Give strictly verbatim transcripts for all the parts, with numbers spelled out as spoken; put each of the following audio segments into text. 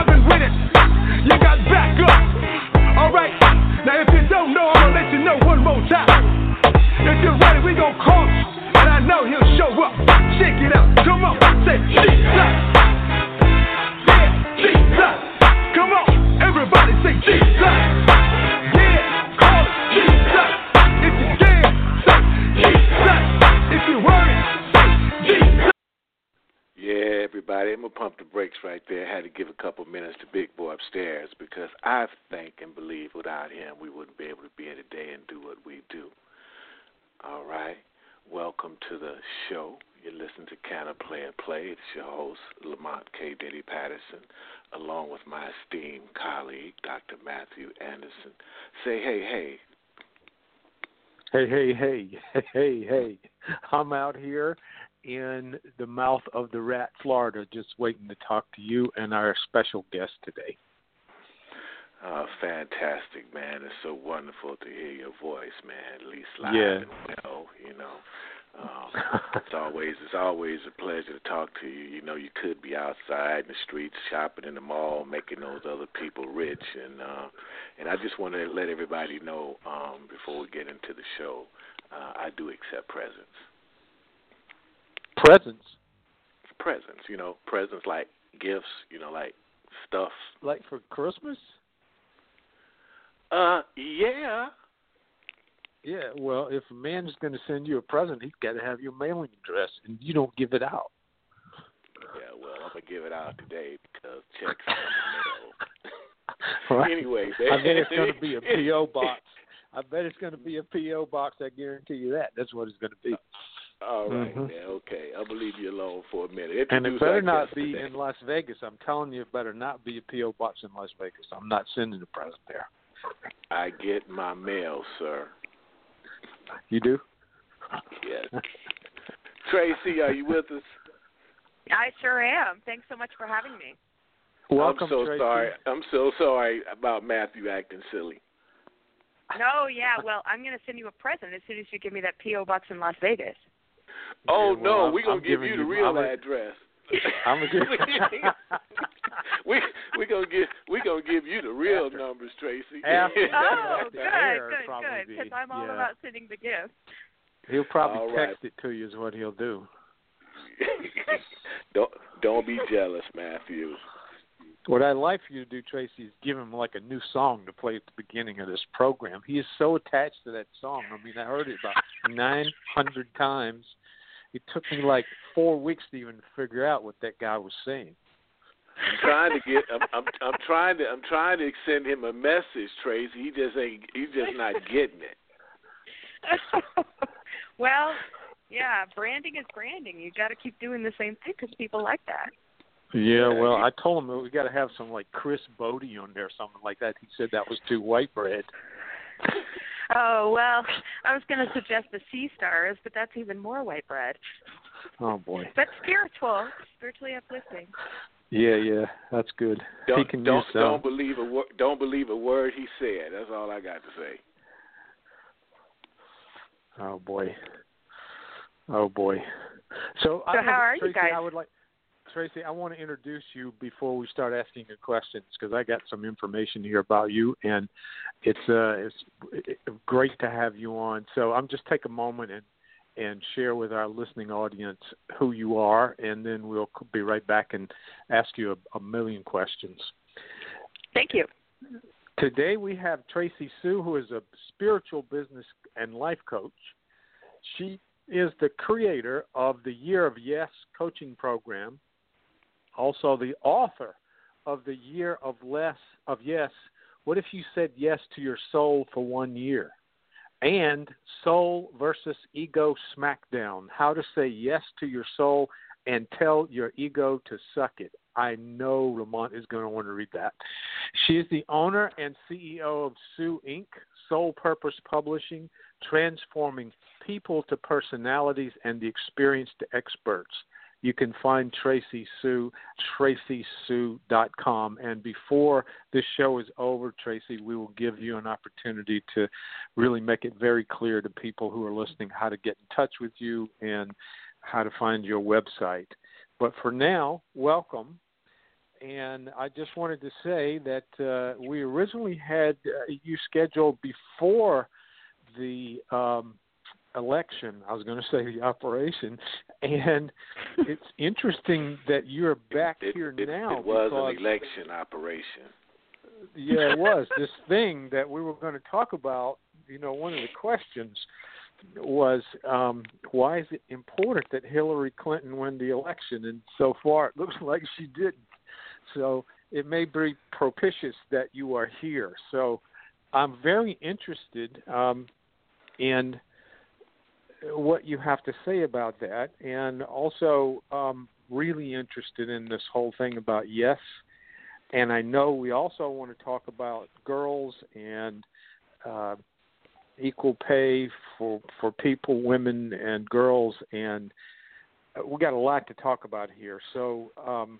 popping with it. You got back up. Alright, now if you don't know, I'm gonna let you know one more time. If you're ready, we gon' call you. And I know he'll show up. Check it out. Come on, say Jesus. Yeah, Jesus. Come on, everybody say Jesus. Yeah, call it Jesus. If you can, say Jesus. If you're worried, say Jesus. Yeah, everybody, I'm going to pump the brakes right there. I had to give a couple minutes to Big Boy upstairs because I think and believe without him we wouldn't be able to be here today and do what we do. All right. Welcome to the show. You listen to Can I Play and Play. It's your host, Lamont K. Diddy Patterson, along with my esteemed colleague, Doctor Matthew Anderson. Say hey, hey. Hey, hey, hey, hey, hey. I'm out here in the mouth of the rat, Florida, just waiting to talk to you and our special guest today. Uh, fantastic, man. It's so wonderful to hear your voice, man, at least live yeah. and well, you know. Um, it's always it's always a pleasure to talk to you. You know, you could be outside in the streets, shopping in the mall, making those other people rich. And uh, and I just want to let everybody know um, before we get into the show, uh, I do accept presents. Presents? Presents, you know, presents like gifts, you know, like stuff. Like for Christmas? Uh, yeah. Yeah, well, if a man's going to send you a present, he's got to have your mailing address, and you don't give it out. Yeah, well, I'm going to give it out today because checks are in the mail. Anyway, man. I bet it's going to be a P O box. I bet it's going to be a P O box. I guarantee you that. That's what it's going to be. All right, mm-hmm. man. Okay, I'll leave you alone for a minute. And it better like not yesterday. be in Las Vegas. I'm telling you, it better not be a P O box in Las Vegas. I'm not sending a present there. I get my mail, sir. You do? Yes. Tracy, are you with us? I sure am. Thanks so much for having me. Welcome, I'm so Tracy. sorry. I'm so sorry about Matthew acting silly. No, yeah. Well, I'm going to send you a present as soon as you give me that P O box in Las Vegas. Oh yeah, well, no, we're gonna I'm give you the you, real I'm address. I'm gonna give we we gonna give we gonna give you the real After. numbers, Tracy. After. Oh, After good, air, good, probably good. Because be. I'm all yeah. about sending the gift. He'll probably All right. text it to you is what he'll do. don't don't be jealous, Matthew. What I'd like for you to do, Tracy, is give him like a new song to play at the beginning of this program. He is so attached to that song. I mean, I heard it about nine hundred times. It took me like four weeks to even figure out what that guy was saying. I'm trying to get. I'm, I'm. I'm trying to. I'm trying to send him a message, Tracy. He just ain't. He's just not getting it. Well, yeah. Branding is branding. You got to keep doing the same thing because people like that. Yeah. Well, I told him we got to have some like Chris Bodie on there, or something like that. He said that was too white bread. Oh, well, I was going to suggest the Sea Stars, but that's even more white bread. Oh, boy. But spiritual, spiritually uplifting. Yeah, yeah, that's good. Don't he can don't use some. don't believe a word. Don't believe a word he said. That's all I got to say. Oh, boy. Oh, boy. So, So I how are Tracy, you guys? I would like, Tracy, I want to introduce you before we start asking you questions because I got some information here about you, and it's uh, it's great to have you on. So I'm just take a moment and, and share with our listening audience who you are, and then we'll be right back and ask you a, a million questions. Thank you. Today we have Tracy Sue, who is a spiritual business and life coach. She is the creator of the Year of Yes coaching program, also the author of the Year of Less of Yes. What if you said yes to your soul for one year? And Soul versus Ego Smackdown, how to say yes to your soul and tell your ego to suck it. I know Lamont is going to want to read that. She is the owner and C E O of Sue Incorporated, Soul Purpose Publishing, transforming people to personalities and the experience to experts. You can find Tracy Sue, tracy sue dot com. And before this show is over, Tracy, we will give you an opportunity to really make it very clear to people who are listening how to get in touch with you and how to find your website. But for now, welcome. and I just wanted to say that uh, we originally had uh, you scheduled before the um, election. I was going to say the operation, and it's interesting that you're back it, here it, now. It was because, an election operation. Yeah, it was. This thing that we were going to talk about, you know, one of the questions was um, why is it important that Hillary Clinton win the election? And so far it looks like she didn't. So it may be propitious that you are here. So I'm very interested um, in what you have to say about that, and also um, really interested in this whole thing about yes. And I know we also want to talk about girls and uh, equal pay for for people, women and girls, and we got a lot to talk about here. So, um,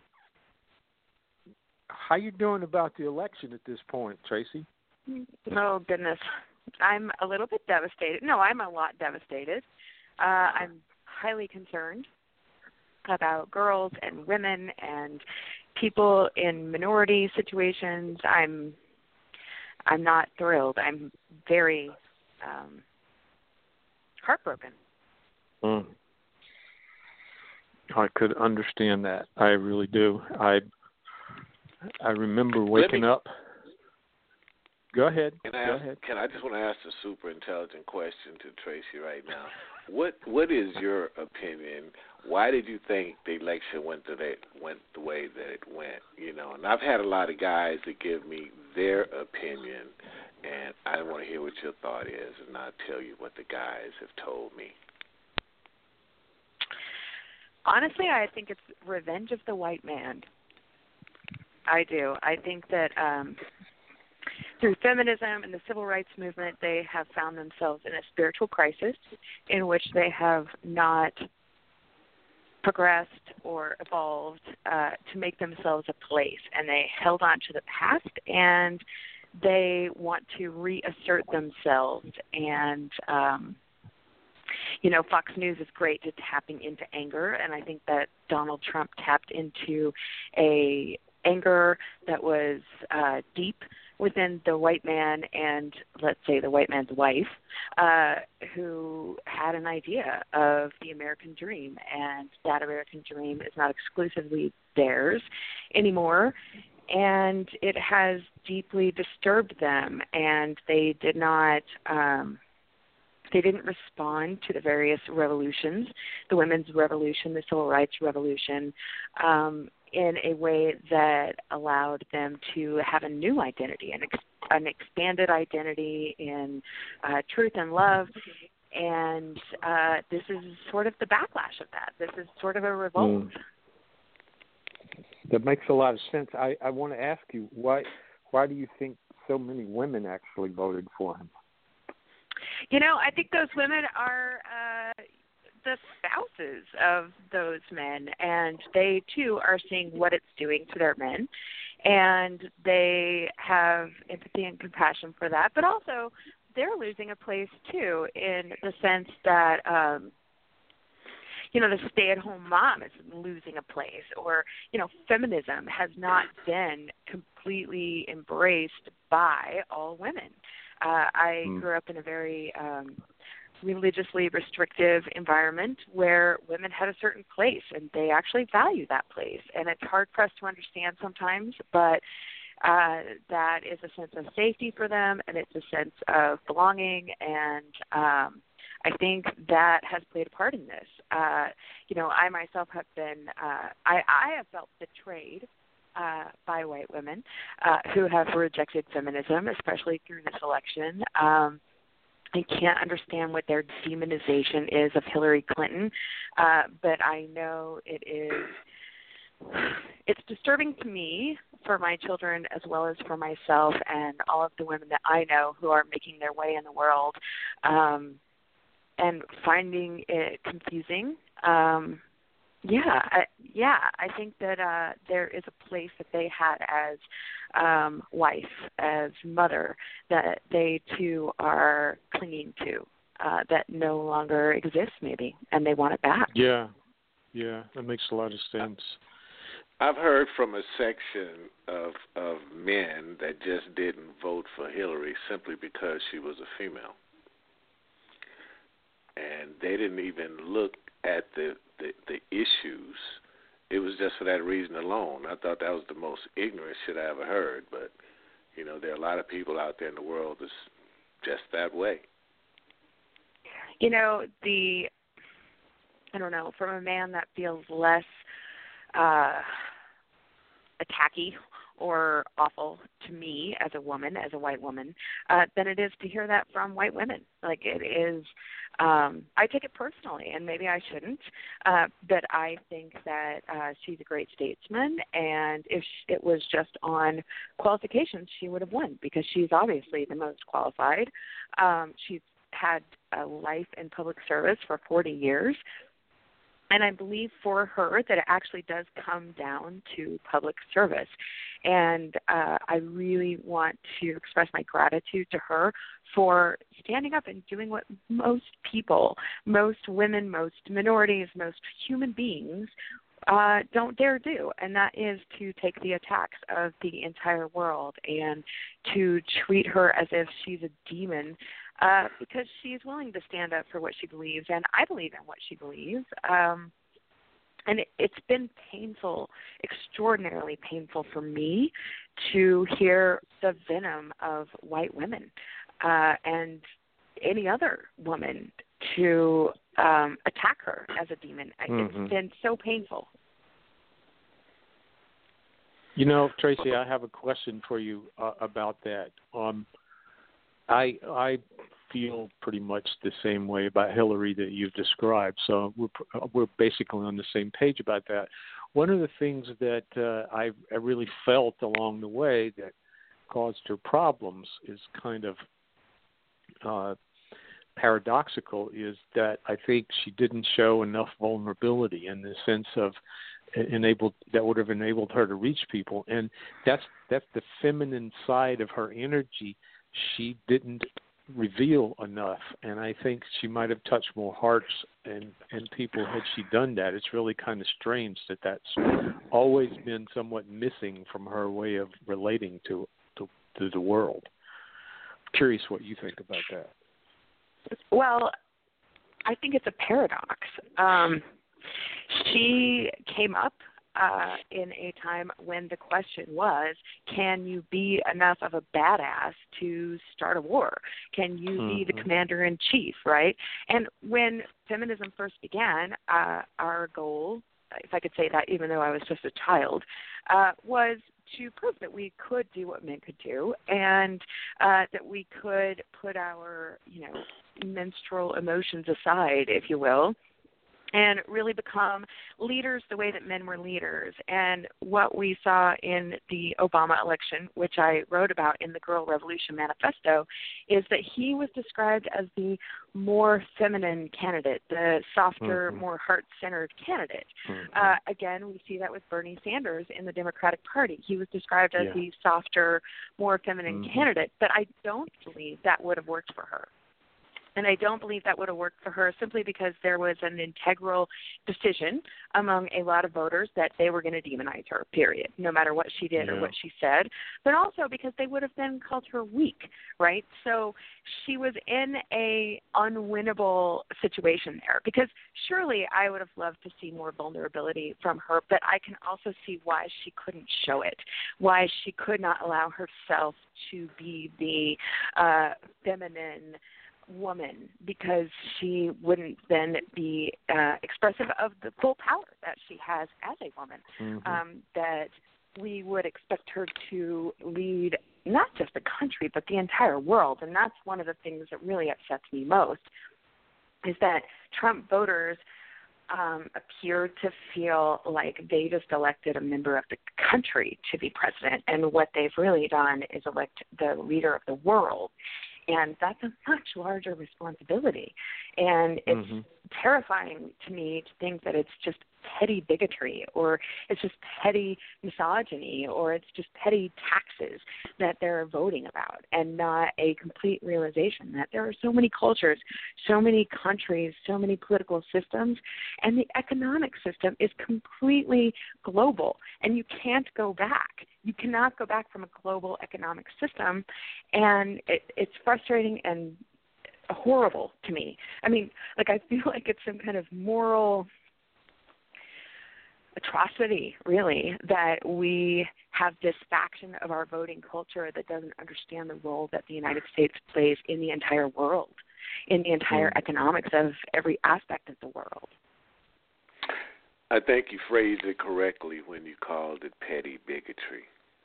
how you doing about the election at this point, Tracy? Oh goodness, I'm a little bit devastated. No, I'm a lot devastated. Uh, I'm highly concerned about girls and women and people in minority situations. I'm I'm not thrilled. I'm very um, heartbroken. Mm. I could understand that. I really do. I I remember waking me, up. Go ahead. Can I, Go ask, ahead. can I just want to ask a super intelligent question to Tracy right now? What What is your opinion? Why did you think the election went the went the way that it went? You know, and I've had a lot of guys that give me their opinion, and I want to hear what your thought is, and I'll tell you what the guys have told me. Honestly, I think it's revenge of the white man. I do. I think that um, through feminism and the civil rights movement, they have found themselves in a spiritual crisis in which they have not progressed or evolved uh, to make themselves a place. And they held on to the past, and they want to reassert themselves. And, um, you know, Fox News is great at tapping into anger, and I think that Donald Trump tapped into a anger that was uh, deep within the white man and, let's say, the white man's wife, uh, who had an idea of the American dream, and that American dream is not exclusively theirs anymore, and it has deeply disturbed them, and they did not um, they didn't respond to the various revolutions, the women's revolution, the civil rights revolution, um, in a way that allowed them to have a new identity, an, ex- an expanded identity in uh, truth and love. And uh, this is sort of the backlash of that. This is sort of a revolt. Mm. That makes a lot of sense. I, I want to ask you, why why do you think so many women actually voted for him? You know, I think those women are uh, the spouses of those men, and they, too, are seeing what it's doing to their men, and they have empathy and compassion for that, but also they're losing a place, too, in the sense that, um, you know, the stay-at-home mom is losing a place, or, you know, feminism has not been completely embraced by all women. Uh, I mm. grew up in a very um, religiously restrictive environment where women had a certain place, and they actually value that place. And it's hard for us to understand sometimes, but uh, that is a sense of safety for them, and it's a sense of belonging. And um, I think that has played a part in this. Uh, you know, I myself have been, uh, I, I have felt betrayed Uh, by white women uh, who have rejected feminism, especially through this election. Um, I can't understand what their demonization is of Hillary Clinton, uh, but I know it is, it's disturbing to me, for my children, as well as for myself and all of the women that I know who are making their way in the world, um, and finding it confusing. Um, Yeah, I, yeah. I think that uh, there is a place that they had as um, wife, as mother, that they too are clinging to, uh, that no longer exists, maybe, and they want it back. Yeah, yeah, that makes a lot of sense. I've heard from a section of of men that just didn't vote for Hillary simply because she was a female, and they didn't even look at the, the, the issues. It was just for that reason alone. I thought that was the most ignorant shit I ever heard, but, you know, there are a lot of people out there in the world that's just that way. You know, the, I don't know, from a man that feels less uh, attacky or awful to me as a woman, as a white woman, uh, than it is to hear that from white women. Like, it is, um, I take it personally, and maybe I shouldn't, uh, but I think that uh, she's a great statesman, and if it was just on qualifications, she would have won, because she's obviously the most qualified. Um, she's had a life in public service for forty years. And I believe for her that it actually does come down to public service. And uh, I really want to express my gratitude to her for standing up and doing what most people, most women, most minorities, most human beings uh, don't dare do. And that is to take the attacks of the entire world and to treat her as if she's a demon, Uh, because she's willing to stand up for what she believes, and I believe in what she believes. Um, and it, it's been painful, extraordinarily painful for me to hear the venom of white women uh, and any other woman to um, attack her as a demon. Mm-hmm. It's been so painful. You know, Tracy, I have a question for you uh, about that. Um, I I feel pretty much the same way about Hillary that you've described, so we're we're basically on the same page about that. One of the things that uh, I, I really felt along the way that caused her problems is kind of uh, paradoxical, is that I think she didn't show enough vulnerability in the sense of enabled that would have enabled her to reach people, and that's that's the feminine side of her energy. She didn't reveal enough, and I think she might have touched more hearts and, and people had she done that. It's really kind of strange that that's always been somewhat missing from her way of relating to to, to the world. I'm curious what you think about that. Well, I think it's a paradox. Um, she came up Uh, in a time when the question was, can you be enough of a badass to start a war? Can you mm-hmm. be the commander-in-chief, right? And when feminism first began, uh, our goal, if I could say that even though I was just a child, uh, was to prove that we could do what men could do, and uh, that we could put our, you know, menstrual emotions aside, if you will, and really become leaders the way that men were leaders. And what we saw in the Obama election, which I wrote about in the Girl Revolution Manifesto, is that he was described as the more feminine candidate, the softer, mm-hmm. more heart-centered candidate. Mm-hmm. Uh, again, we see that with Bernie Sanders in the Democratic Party. He was described as yeah. the softer, more feminine mm-hmm. candidate, but I don't believe that would have worked for her. And I don't believe that would have worked for her simply because there was an integral decision among a lot of voters that they were going to demonize her, period, no matter what she did yeah. or what she said, but also because they would have then called her weak, right? So she was in a unwinnable situation there, because surely I would have loved to see more vulnerability from her, but I can also see why she couldn't show it, why she could not allow herself to be the uh, feminine woman, because she wouldn't then be uh, expressive of the full power that she has as a woman, mm-hmm. um, that we would expect her to lead not just the country but the entire world. And that's one of the things that really upsets me most, is that Trump voters um, appear to feel like they just elected a member of the country to be president, and what they've really done is elect the leader of the world. And that's a much larger responsibility. And it's mm-hmm. terrifying to me to think that it's just petty bigotry, or it's just petty misogyny, or it's just petty taxes that they're voting about, and not a complete realization that there are so many cultures, so many countries, so many political systems, and the economic system is completely global, and you can't go back. You cannot go back from a global economic system, and it, it's frustrating and horrible to me. I mean, like, I feel like it's some kind of moral atrocity, really, that we have this faction of our voting culture that doesn't understand the role that the United States plays in the entire world, in the entire mm. economics of every aspect of the world. I think you phrased it correctly when you called it petty bigotry.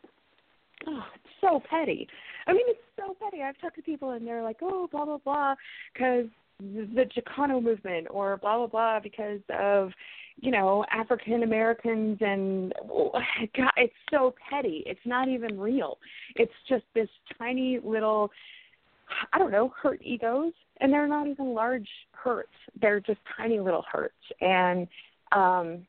Oh, it's so petty. I mean, it's so petty. I've talked to people, and they're like, oh, blah, blah, blah, because the Chicano movement, or blah, blah, blah, because of, you know, African Americans, and God, it's so petty. It's not even real. It's just this tiny little, I don't know, hurt egos, and they're not even large hurts. They're just tiny little hurts. And um,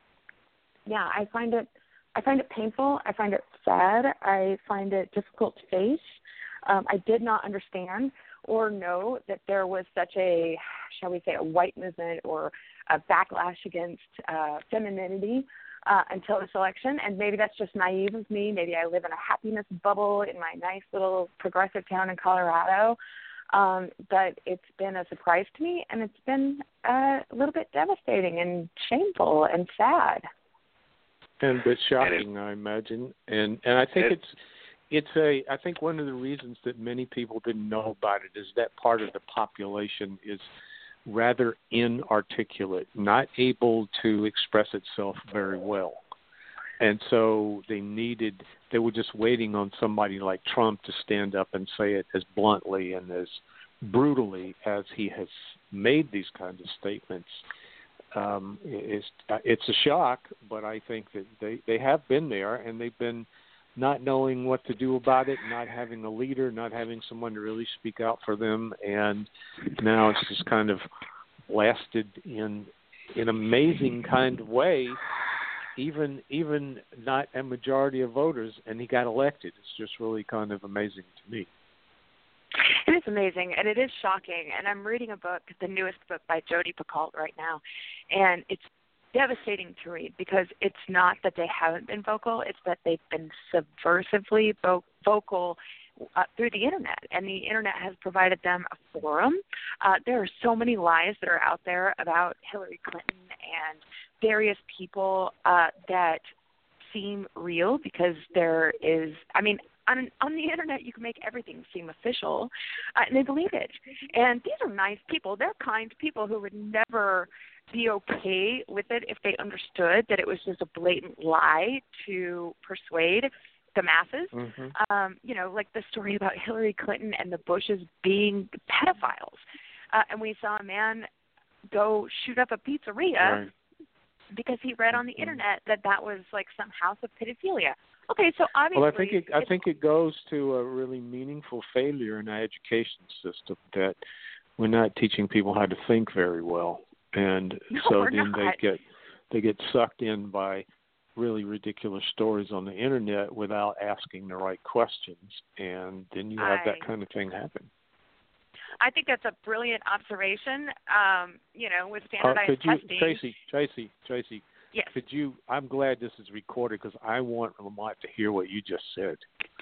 yeah, I find it, I find it painful. I find it sad. I find it difficult to face. Um, I did not understand or know that there was such a, shall we say, a white movement or a backlash against uh, femininity uh, until this election. And maybe that's just naive of me. Maybe I live in a happiness bubble in my nice little progressive town in Colorado. Um, but it's been a surprise to me, and it's been uh, a little bit devastating and shameful and sad. And a bit shocking, I imagine. And and I think it's it's a I think one of the reasons that many people didn't know about it is that part of the population is rather inarticulate, not able to express itself very well. And so they needed, they were just waiting on somebody like Trump to stand up and say it as bluntly and as brutally as he has made these kinds of statements. Um, it's, it's a shock, but I think that they, they have been there, and they've been not knowing what to do about it, not having a leader, not having someone to really speak out for them, and now it's just kind of lasted in an amazing kind of way, even even not a majority of voters, and he got elected. It's just really kind of amazing to me. It is amazing, and it is shocking. And I'm reading a book, the newest book by Jodi Picoult right now, and it's devastating to read because it's not that they haven't been vocal, it's that they've been subversively vo- vocal uh, through the Internet, and the Internet has provided them a forum. Uh, there are so many lies that are out there about Hillary Clinton and various people uh, that seem real because there is, I mean, on, on the Internet, you can make everything seem official, uh, and they believe it. And these are nice people. They're kind people who would never be okay with it if they understood that it was just a blatant lie to persuade the masses. Mm-hmm. Um, you know, like the story about Hillary Clinton and the Bushes being pedophiles. Uh, and we saw a man go shoot up a pizzeria right. because he read on the Internet that that was like some house of pedophilia. Okay, so obviously... Well, I think it, I think it goes to a really meaningful failure in our education system, that we're not teaching people how to think very well. And no, so then not. they get they get sucked in by really ridiculous stories on the Internet without asking the right questions, and then you have I, that kind of thing happen. I think that's a brilliant observation. Um, you know, with standardized uh, could you, testing... Tracy, Tracy, Tracy, yes. could you, I'm glad this is recorded because I want Lamont to hear what you just said.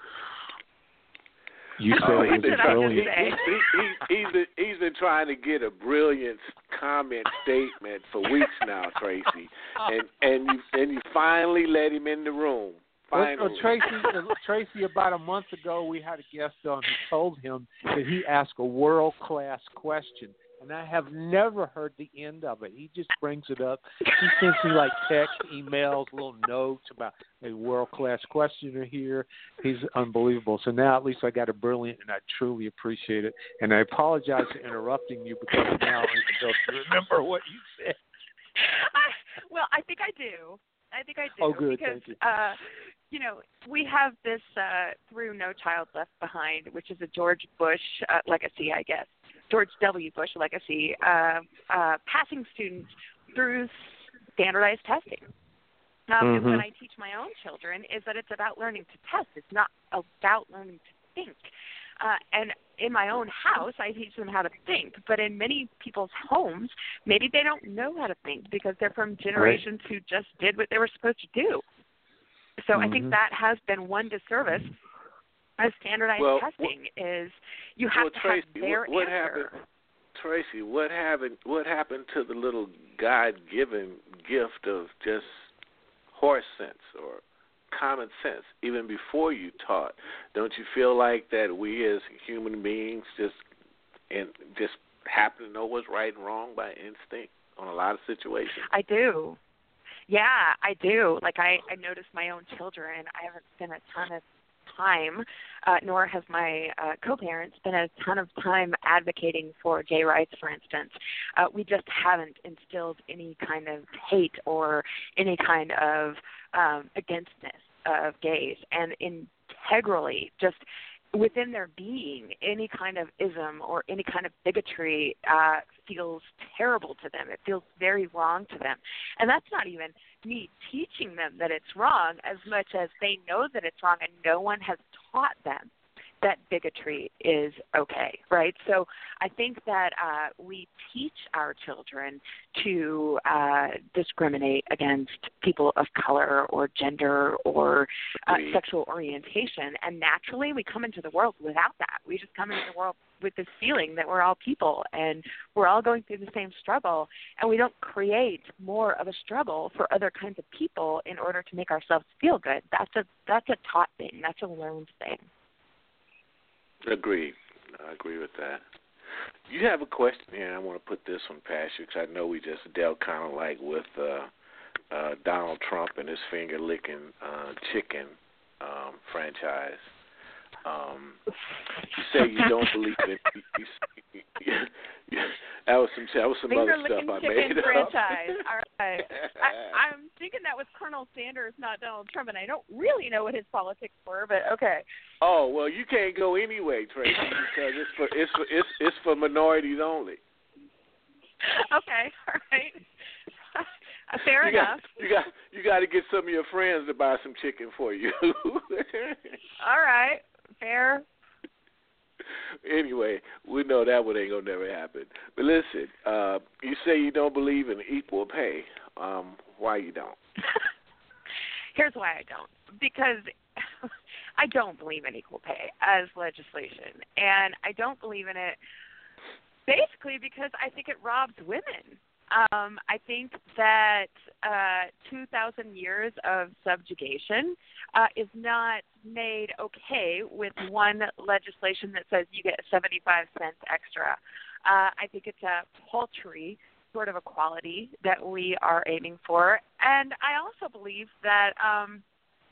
You said oh, it was a brilliant. He, he, he, he's, been, he's been trying to get a brilliant comment statement for weeks now, Tracy, and and you and you finally let him in the room. Finally. Well, Tracy, Tracy, about a month ago, we had a guest on who told him that he asked a world-class question, and I have never heard the end of it. He just brings it up. He sends me like text, emails, little notes about a world-class questioner here. He's unbelievable. So now at least I got a brilliant, and I truly appreciate it. And I apologize for interrupting you because now I don't remember what you said. I, well, I think I do. I think I do. Oh, good. Because, Thank you. Uh, you know, we have this uh, through No Child Left Behind, which is a George Bush uh, legacy, I guess. George W. Bush legacy, uh, uh, passing students through standardized testing. Um, mm-hmm. And what I teach my own children is that it's about learning to test. It's not about learning to think. Uh, and in my own house, I teach them how to think. But in many people's homes, maybe they don't know how to think because they're from generations right. who just did what they were supposed to do. So mm-hmm. I think that has been one disservice of standardized well, testing what, is you have well, to Tracy, have their what, what answer. Happened, Tracy, what happened, what happened to the little God-given gift of just horse sense or common sense, even before you taught? Don't you feel like that we as human beings just and just happen to know what's right and wrong by instinct on a lot of situations? I do. Yeah, I do. Like I, I notice my own children. I haven't spent a ton of time, uh, nor have my uh, co-parents spent a ton of time advocating for gay rights, for instance. Uh, we just haven't instilled any kind of hate or any kind of um, againstness of gays. And integrally, just within their being, any kind of ism or any kind of bigotry uh, feels terrible to them. It feels very wrong to them. And that's not even me teaching them that it's wrong as much as they know that it's wrong and no one has taught them that bigotry is okay, right? So I think that uh, we teach our children to uh, discriminate against people of color or gender or uh, sexual orientation, and naturally we come into the world without that. We just come into the world with this feeling that we're all people and we're all going through the same struggle, and we don't create more of a struggle for other kinds of people in order to make ourselves feel good. That's a that's a taught thing. That's a learned thing. Agreed. I agree with that. You have a question here, and I want to put this one past you because I know we just dealt kind of like with uh, uh, Donald Trump and his finger-licking uh, chicken um, franchise. Um, you say you don't believe in you, you, you, you, that was some that was some other stuff I made up. Franchise. All right. I, I'm thinking that was Colonel Sanders, not Donald Trump, and I don't really know what his politics were, but okay. Oh well, you can't go anyway, Tracy, because it's for it's for it's it's for minorities only. Okay, all right. Fair you enough. Got, you got you got to get some of your friends to buy some chicken for you. All right. Fair. Anyway, we know that one ain't gonna never happen. But listen, uh, you say you don't believe in equal pay. Um, why you don't? Here's why I don't. Because I don't believe in equal pay as legislation, and I don't believe in it basically because I think it robs women. Um, I think that uh, two thousand years of subjugation uh, is not made okay with one legislation that says you get seventy-five cents extra. Uh, I think it's a paltry sort of equality that we are aiming for. And I also believe that um,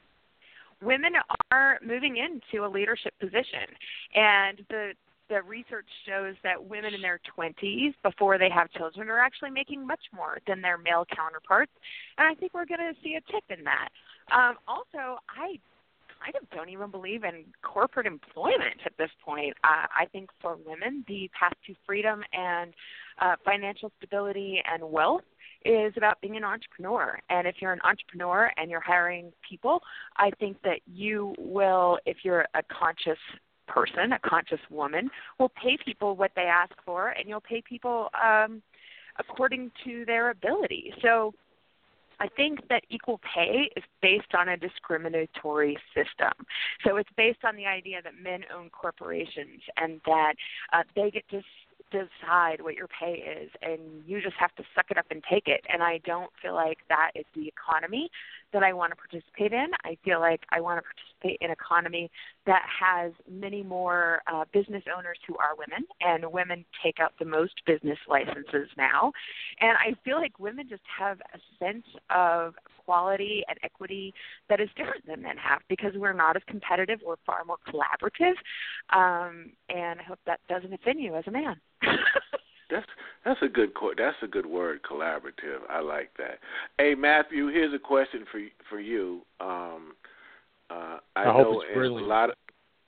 women are moving into a leadership position. And the The research shows that women in their twenties, before they have children, are actually making much more than their male counterparts. And I think we're going to see a tip in that. Um, also, I kind of don't even believe in corporate employment at this point. Uh, I think for women, the path to freedom and uh, financial stability and wealth is about being an entrepreneur. And if you're an entrepreneur and you're hiring people, I think that you will, if you're a conscious person, a conscious woman, will pay people what they ask for, and you'll pay people um, according to their ability. So I think that equal pay is based on a discriminatory system. So it's based on the idea that men own corporations and that uh, they get to decide what your pay is, and you just have to suck it up and take it. And I don't feel like that is the economy that I want to participate in. I feel like I want to participate in an economy that has many more uh, business owners who are women, and women take out the most business licenses now. And I feel like women just have a sense of equality and equity that is different than men have because we're not as competitive. We're far more collaborative. Um, and I hope that doesn't offend you as a man. That's that's a good that's a good word, collaborative. I like that. Hey Matthew, here's a question for for you. Um, uh, I, I know hope it's brilliant. a lot of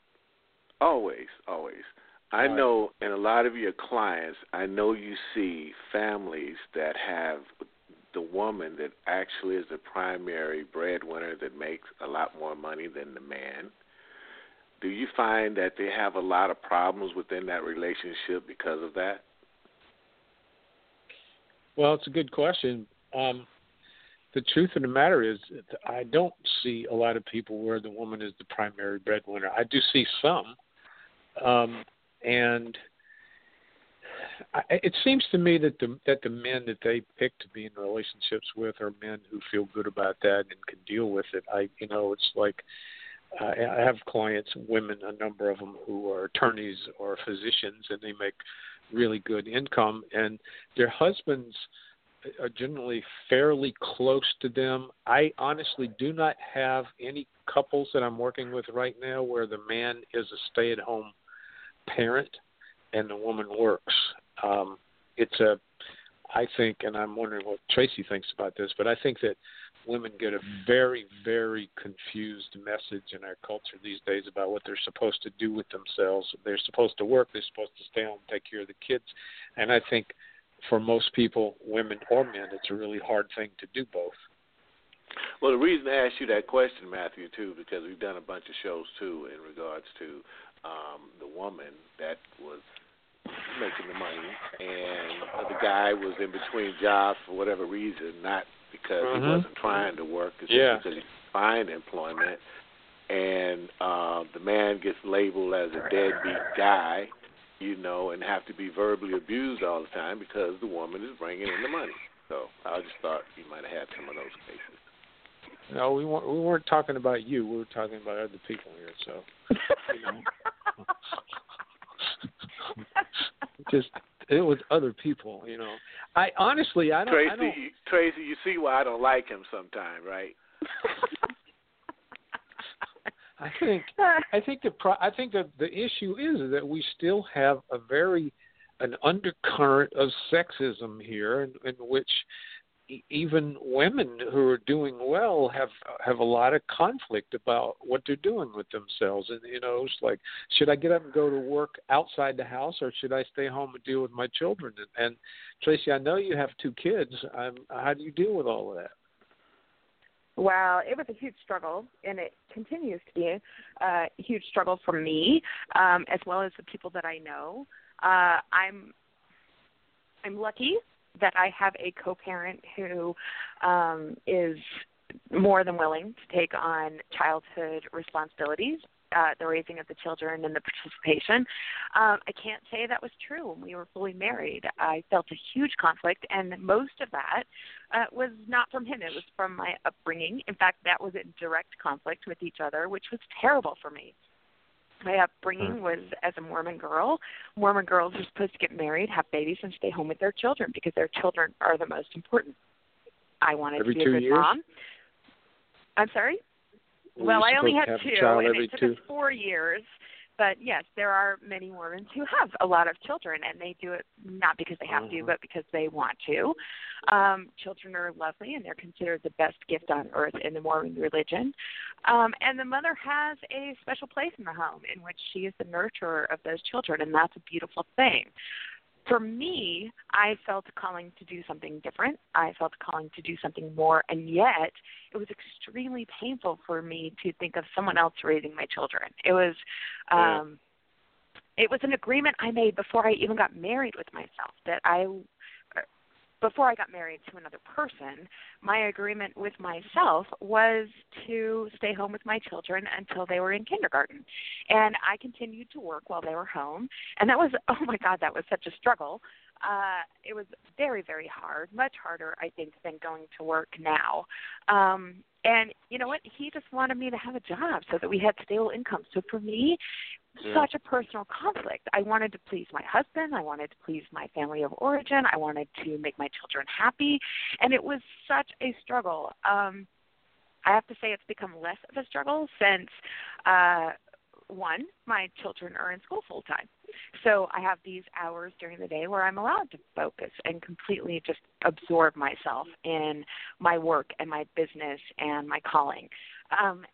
always always. I right. know in a lot of your clients, I know you see families that have the woman that actually is the primary breadwinner that makes a lot more money than the man, do you find that they have a lot of problems within that relationship because of that? Well, it's a good question. Um, the truth of the matter is I don't see a lot of people where the woman is the primary breadwinner. I do see some. Um, and I, it seems to me that the that the men that they pick to be in relationships with are men who feel good about that and can deal with it. I, you know, it's like uh, I have clients, women, a number of them who are attorneys or physicians, and they make really good income, and their husbands are generally fairly close to them. I honestly do not have any couples that I'm working with right now where the man is a stay-at-home parent and the woman works. Um, it's a, I think, and I'm wondering what Tracy thinks about this, but I think that women get a very, very confused message in our culture these days about what they're supposed to do with themselves. They're supposed to work. They're supposed to stay home and take care of the kids. And I think for most people, women or men, it's a really hard thing to do both. Well, the reason I asked you that question, Matthew, too, because we've done a bunch of shows, too, in regards to um, the woman that was making the money and the guy was in between jobs for whatever reason, not because mm-hmm. he wasn't trying to work, it's yeah. just because he find employment, and uh, the man gets labeled as a deadbeat guy, you know, and have to be verbally abused all the time because the woman is bringing in the money. So I just thought you might have had some of those cases. No, we weren't. We weren't talking about you. We were talking about other people here. So, you know, just it was other people. You know, I honestly, I don't. Tracy, I don't, you, Tracy, you see why I don't like him sometimes, right? I think. I think the. Pro, I think that the issue is that we still have a very an undercurrent of sexism here, in, in which even women who are doing well have have a lot of conflict about what they're doing with themselves. And, you know, it's like, should I get up and go to work outside the house, or should I stay home and deal with my children? And, and Tracy, I know you have two kids. Um, how do you deal with all of that? Wow, it was a huge struggle, and it continues to be a huge struggle for me, um, as well as the people that I know. Uh, I'm I'm lucky that I have a co-parent who um, is more than willing to take on childhood responsibilities, uh, the raising of the children and the participation. Um, I can't say that was true when we were fully married. I felt a huge conflict, and most of that uh, was not from him. It was from my upbringing. In fact, that was in direct conflict with each other, which was terrible for me. My upbringing was as a Mormon girl. Mormon girls are supposed to get married, have babies, and stay home with their children because their children are the most important. I wanted every to be two a good years? mom. I'm sorry? Were well, I only had to two, and every it took two? us four years. But, yes, there are many Mormons who have a lot of children, and they do it not because they have uh-huh. to, but because they want to. Um, children are lovely, and they're considered the best gift on earth in the Mormon religion. Um, and the mother has a special place in the home in which she is the nurturer of those children, and that's a beautiful thing. For me, I felt a calling to do something different. I felt a calling to do something more, and yet it was extremely painful for me to think of someone else raising my children. It was, um, yeah. it was an agreement I made before I even got married with myself, that I, before I got married to another person, my agreement with myself was to stay home with my children until they were in kindergarten. And I continued to work while they were home. And that was, oh, my God, that was such a struggle. Uh, it was very, very hard, much harder, I think, than going to work now. Um, and you know what? He just wanted me to have a job so that we had stable income. So for me, yeah. such a personal conflict. I wanted to please my husband. I wanted to please my family of origin. I wanted to make my children happy. And it was such a struggle. Um, I have to say it's become less of a struggle since, uh, one, my children are in school full time. So I have these hours during the day where I'm allowed to focus and completely just absorb myself in my work and my business and my calling. Um, and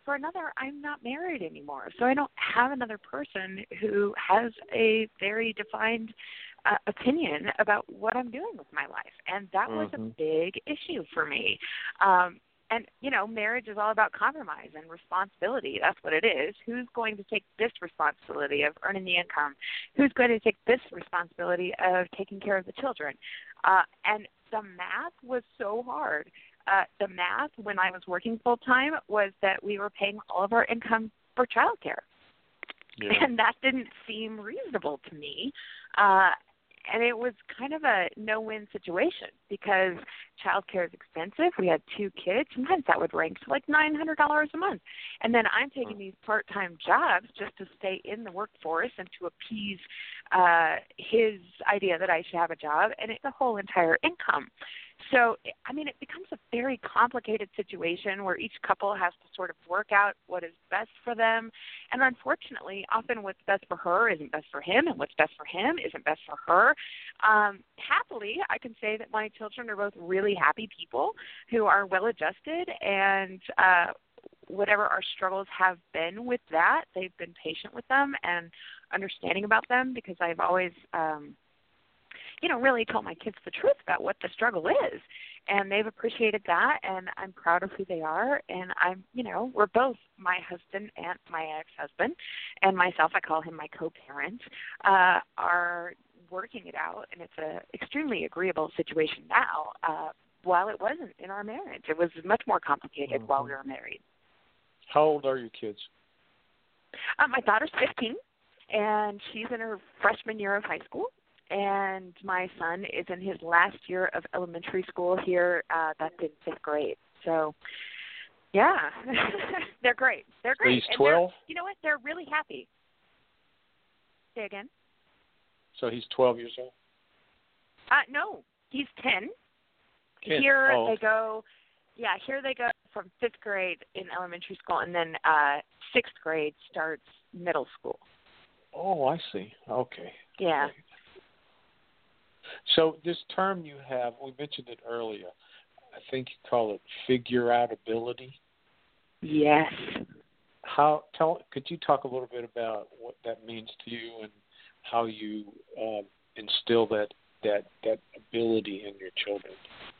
for another, I'm not married anymore. So I don't have another person who has a very defined uh, opinion about what I'm doing with my life. And that was mm-hmm. a big issue for me. Um, and, you know, marriage is all about compromise and responsibility. That's what it is. Who's going to take this responsibility of earning the income? Who's going to take this responsibility of taking care of the children? Uh, and the math was so hard. Uh, the math when I was working full-time was that we were paying all of our income for childcare. Yeah. And that didn't seem reasonable to me. Uh, and it was kind of a no-win situation because childcare is expensive. We had two kids. Sometimes that would rank to like nine hundred dollars a month. And then I'm taking these part-time jobs just to stay in the workforce and to appease uh, his idea that I should have a job, and it's a whole entire income. So, I mean, it becomes a very complicated situation where each couple has to sort of work out what is best for them. And unfortunately, often what's best for her isn't best for him, and what's best for him isn't best for her. Um, happily, I can say that my children are both really happy people who are well-adjusted, and uh, whatever our struggles have been with that, they've been patient with them and understanding about them because I've always um, – you know, really tell my kids the truth about what the struggle is. And they've appreciated that, and I'm proud of who they are. And I'm, you know, we're both, my husband and my ex-husband, and myself, I call him my co-parent, uh, are working it out. And it's an extremely agreeable situation now, uh, while it wasn't in our marriage. It was much more complicated mm-hmm. while we were married. How old are your kids? Uh, my daughter's fifteen, and she's in her freshman year of high school. And my son is in his last year of elementary school here. Uh, that's in fifth grade. So, yeah, they're great. They're great. So he's twelve? You know what? They're really happy. Say again? So he's twelve years old? Uh, no, he's ten. ten. Here oh. they go. Yeah, here they go from fifth grade in elementary school, and then uh, sixth grade starts middle school. Oh, I see. Okay. Yeah. Okay. So this term you have, we mentioned it earlier. I think you call it figure-outability. Yes. How? Tell. Could you talk a little bit about what that means to you and how you uh, instill that that that ability in your children?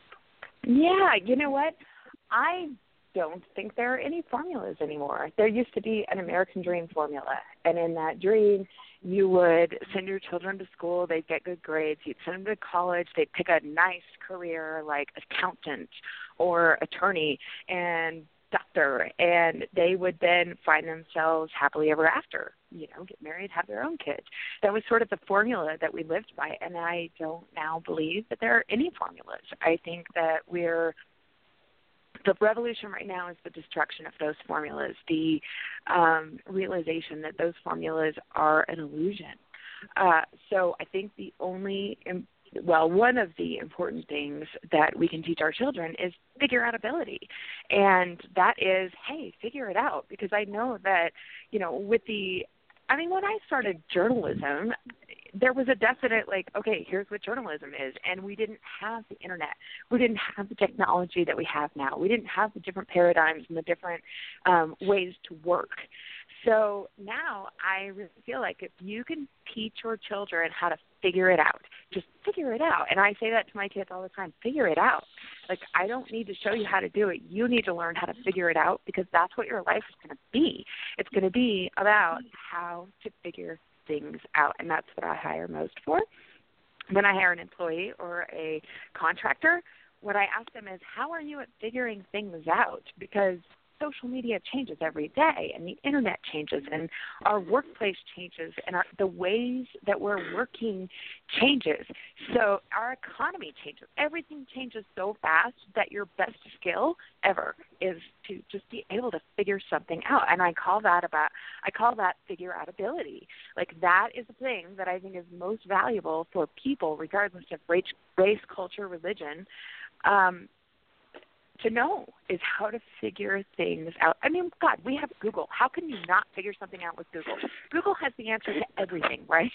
Yeah. You know what? I don't think there are any formulas anymore. There used to be an American Dream formula, and in that dream, you would send your children to school, they'd get good grades, you'd send them to college, they'd pick a nice career like accountant or attorney and doctor, and they would then find themselves happily ever after, you know, get married, have their own kids. That was sort of the formula that we lived by, and I don't now believe that there are any formulas. I think that we're The revolution right now is the destruction of those formulas, the um, realization that those formulas are an illusion. Uh, so I think the only, well, one of the important things that we can teach our children is figure-outability. And that is, hey, figure it out. Because I know that, you know, with the, I mean, when I started journalism, there was a definite, like, okay, here's what journalism is. And we didn't have the internet. We didn't have the technology that we have now. We didn't have the different paradigms and the different um, ways to work. So now I really feel like if you can teach your children how to figure it out, just figure it out. And I say that to my kids all the time, figure it out. Like, I don't need to show you how to do it. You need to learn how to figure it out because that's what your life is going to be. It's going to be about how to figure things out, and that's what I hire most for. When I hire an employee or a contractor, what I ask them is, how are you at figuring things out? Because social media changes every day, and the internet changes, and our workplace changes, and our, the ways that we're working changes. So our economy changes. Everything changes so fast that your best skill ever is to just be able to figure something out. And I call that about I call that figure out ability. Like, that is the thing that I think is most valuable for people, regardless of race, race culture, religion. Um, to know is how to figure things out. I mean, God, we have Google. How can you not figure something out with Google? Google has the answer to everything, right?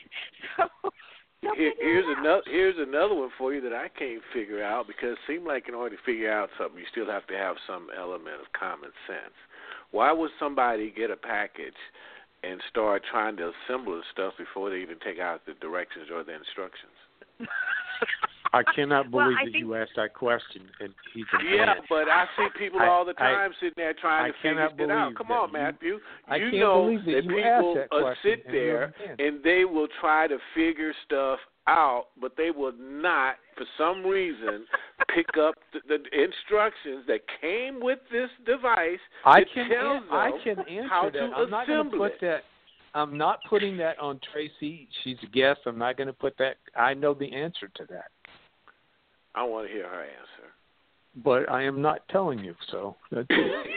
So Here, here's another here's another one for you that I can't figure out, because it seems like in order to figure out something, you still have to have some element of common sense. Why would somebody get a package and start trying to assemble the stuff before they even take out the directions or the instructions? I cannot believe well, I that think... you asked that question. And he's a yeah, man. but I see people I, all the time I, sitting there trying I to figure it out. Come on, you, Matthew. I you can't know believe that, that you people asked that uh, question sit there and, and they will try to figure stuff out, but they will not, for some reason, pick up the, the instructions that came with this device. I that can, tells an, them I can answer how that. to I'm not going to put it. that. I'm not putting that on Tracy. She's a guest. I'm not going to put that. I know the answer to that. I want to hear her answer. But I am not telling you so. That's it.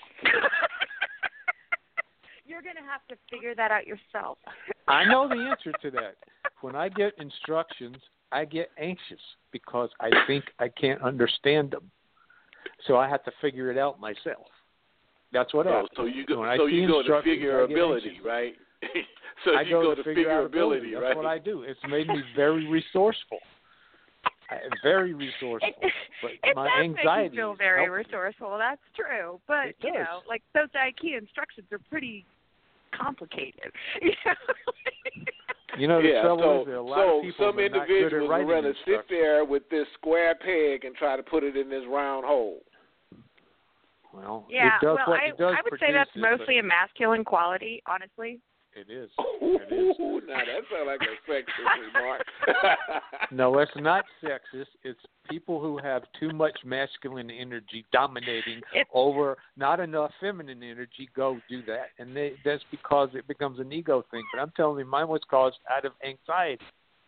You're going to have to figure that out yourself. I know the answer to that. When I get instructions, I get anxious because I think I can't understand them. So I have to figure it out myself. That's what oh, happens. So you go, when so I you go to figure I ability, right? so I you go, go to to figure out ability, That's right? what I do. It's made me very resourceful. Very resourceful. It, but it my does anxiety make you feel very helping. resourceful. That's true. But, It you does. know, like those IKEA instructions are pretty complicated. You know, you know the yeah, trouble so, is that a lot so of people some are not good at individuals would writing rather sit instructions. there with this square peg and try to put it in this round hole. Well, yeah, it does well, what I, it does I would say that's it, mostly a masculine quality, honestly. It is. It is. Now that sounds like a sexist remark. No, it's not sexist. It's people who have too much masculine energy dominating it's, over not enough feminine energy go do that. And they, that's because it becomes an ego thing. But I'm telling you, mine was caused out of anxiety.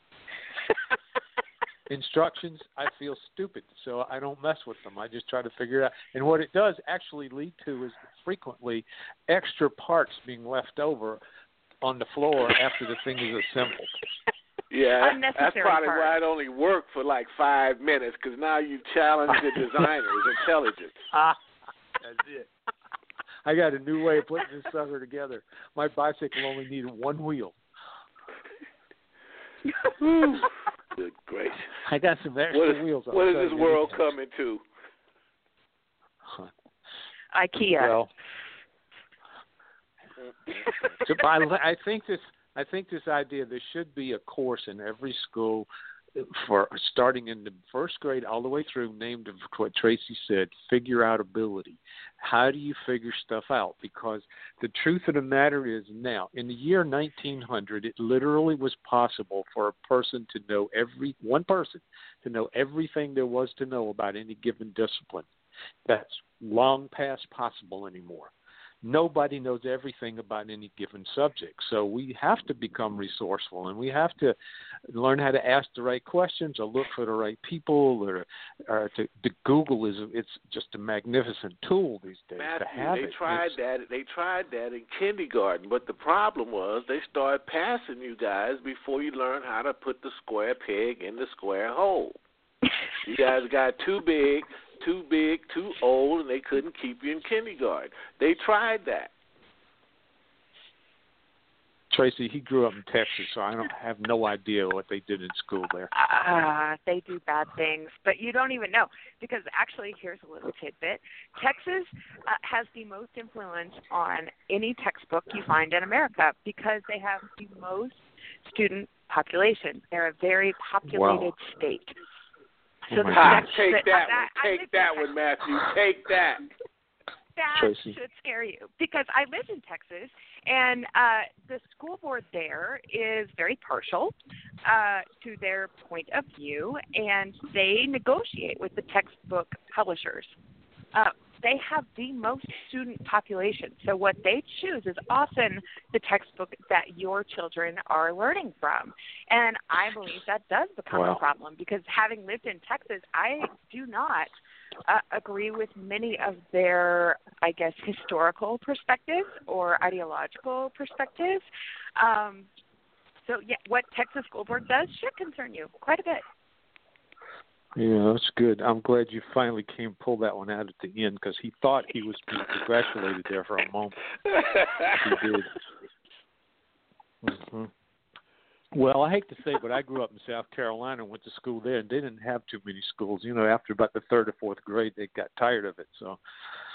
Instructions, I feel stupid, so I don't mess with them. I just try to figure it out. And what it does actually lead to is frequently extra parts being left over on the floor after the thing is assembled. Yeah, that's probably part. why it only worked for like five minutes, because now you challenge the designer's intelligence. Ah, that's it. I got a new way of putting this sucker together. My bicycle only needed one wheel. Good gracious. I got some extra what is, wheels. What is this world coming to? IKEA. Well, so I, I think this. I think this idea there should be a course in every school for starting in the first grade all the way through, named what Tracy said, figure out ability. How do you figure stuff out? Because the truth of the matter is now, in the year nineteen hundred, it literally was possible for a person to know every, one person to know everything there was to know about any given discipline. That's long past possible anymore. Nobody knows everything about any given subject. So we have to become resourceful, and we have to learn how to ask the right questions or look for the right people. Or, or to, to Google is it's just a magnificent tool these days. Matthew, to have they it. tried It's, that. They tried that in kindergarten, but the problem was they started passing you guys before you learned how to put the square peg in the square hole. You guys got too big. Too big, too old, and they couldn't keep you in kindergarten. They tried that. Tracy, he grew up in Texas, so I don't have no idea what they did in school there. Uh, they do bad things, but you don't even know. Because actually, here's a little tidbit. Texas uh, has the most influence on any textbook you find in America because they have the most student population. They're a very populated Wow. state. Oh So my the Ha, goodness. take that, that that, one. Take that one, Matthew. Take that. That Tracy. should scare you because I live in Texas, and uh, the school board there is very partial uh, to their point of view, and they negotiate with the textbook publishers. Uh, they have the most student population, so what they choose is often the textbook that your children are learning from. And I believe that does become Wow. a problem because having lived in Texas, I do not uh, agree with many of their, I guess, historical perspectives or ideological perspectives. Um, so, yeah, what Texas School Board does should concern you quite a bit. Yeah, that's good. I'm glad you finally came pull that one out at the end because he thought he was being congratulated there for a moment. He did. Mm-hmm. Well, I hate to say, but I grew up in South Carolina and went to school there, and they didn't have too many schools. You know, after about the third or fourth grade, they got tired of it. So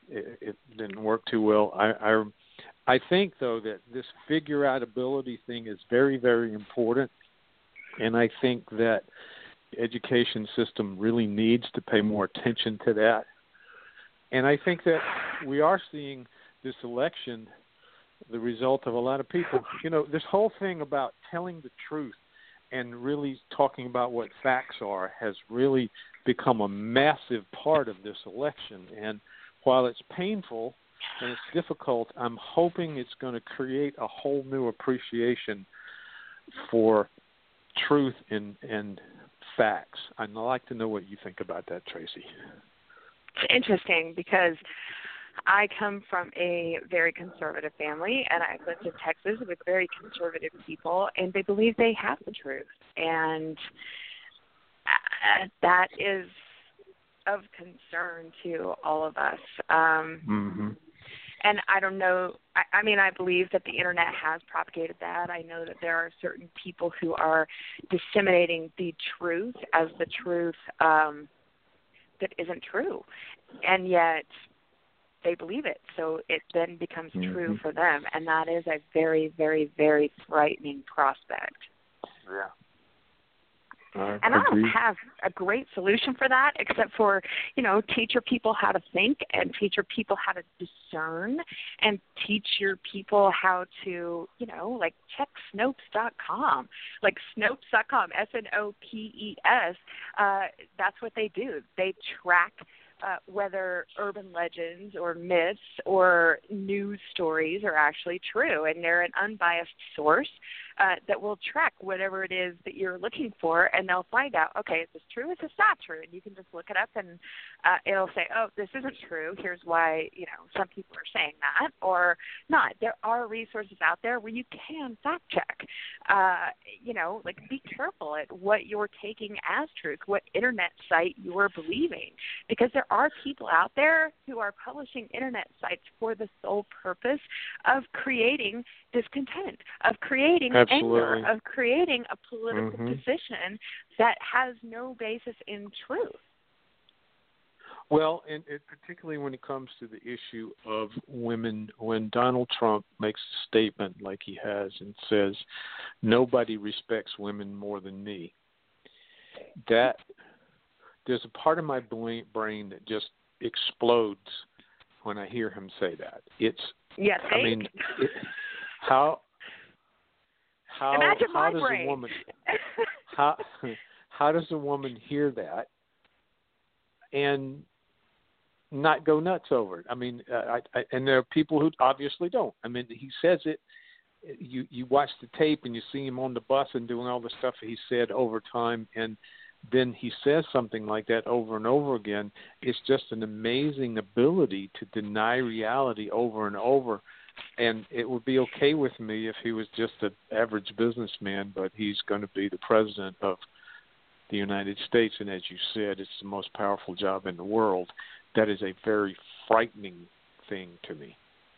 it, it didn't work too well. I, I I think though that this figure out ability thing is very, very important, and I think that the education system really needs to pay more attention to that. And I think that we are seeing this election the result of a lot of people. You know, this whole thing about telling the truth and really talking about what facts are has really become a massive part of this election. And while it's painful and it's difficult, I'm hoping it's going to create a whole new appreciation for truth and, and facts. I'd like to know what you think about that, Tracy. It's interesting because I come from a very conservative family, and I lived in Texas with very conservative people, and they believe they have the truth. And uh, that is of concern to all of us. Um, mm-hmm. And I don't know, I, I mean, I believe that the Internet has propagated that. I know that there are certain people who are disseminating the truth as the truth um, that isn't true. And yet they believe it. So it then becomes mm-hmm. true for them. And that is a very, very, very frightening prospect. Yeah. Uh, and I don't have a great solution for that except for, you know, teach your people how to think and teach your people how to discern and teach your people how to, you know, like check Snopes dot com, like Snopes dot com, S N O P E S. Uh, that's what they do. They track Uh, whether urban legends or myths or news stories are actually true. And they're an unbiased source uh, that will track whatever it is that you're looking for, and they'll find out, okay, is this true? Is this not true? And you can just look it up, and uh, it'll say, oh, this isn't true. Here's why, you know, some people are saying that or not. There are resources out there where you can fact check. Uh, you know, like be careful at what you're taking as truth, what Internet site you're believing, because there are people out there who are publishing Internet sites for the sole purpose of creating discontent, of creating Absolutely. anger, of creating a political mm-hmm. position that has no basis in truth. Well, and, and particularly when it comes to the issue of women, when Donald Trump makes a statement like he has and says, nobody respects women more than me, that there's a part of my brain that just explodes when I hear him say that. It's, yes, I mean, it, how, how, Imagine how my does brain. a woman, how, how does a woman hear that and not go nuts over it? I mean, uh, I, I, and there are people who obviously don't. I mean, he says it. You you watch the tape and you see him on the bus and doing all the stuff he said over time, and then he says something like that over and over again. It's just an amazing ability to deny reality over and over. And it would be okay with me if he was just an average businessman, but he's going to be the president of the United States. And as you said, it's the most powerful job in the world. That is a very frightening thing to me.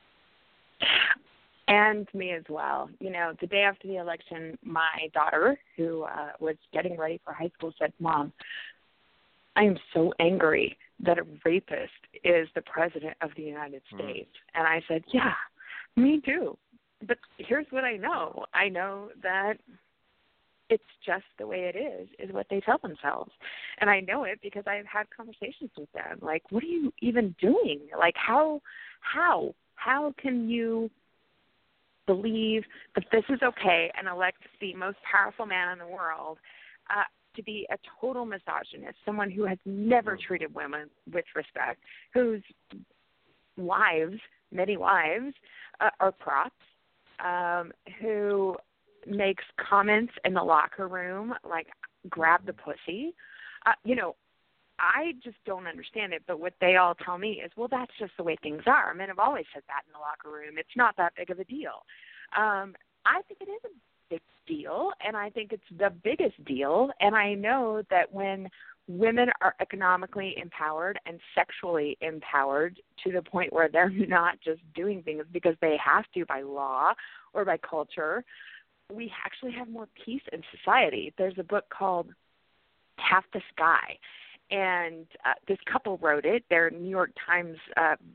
And me as well. You know, the day after the election, my daughter, who uh, was getting ready for high school, said, Mom, I am so angry that a rapist is the president of the United States. Mm. And I said, yeah, me too. But here's what I know. I know that it's just the way it is, is what they tell themselves. And I know it because I've had conversations with them. Like, what are you even doing? Like, how, how, how can you believe that this is okay and elect the most powerful man in the world uh, to be a total misogynist, someone who has never treated women with respect, whose wives, many wives, uh, are props, um, who makes comments in the locker room like, grab the pussy. Uh, you know, I just don't understand it, but what they all tell me is, well, that's just the way things are. Men have always said that in the locker room. It's not that big of a deal. Um, I think it is a big deal, and I think it's the biggest deal, and I know that when women are economically empowered and sexually empowered to the point where they're not just doing things because they have to by law or by culture, we actually have more peace in society. There's a book called Half the Sky, and uh, this couple wrote it. They're New York Times uh,